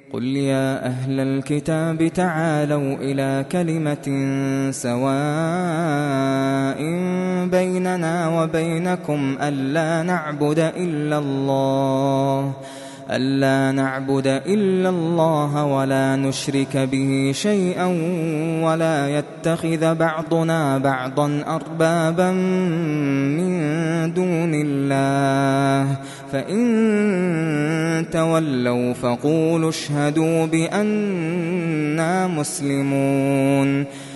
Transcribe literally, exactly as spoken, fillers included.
قل يا أهل الكتاب تعالوا إلى كلمة سواء بيننا وبينكم ألا نعبد إلا الله ألا نعبد إلا الله ولا نشرك به شيئا ولا يتخذ بعضنا بعضا أربابا من دون الله فإن تولوا فقولوا اشهدوا بأننا مسلمون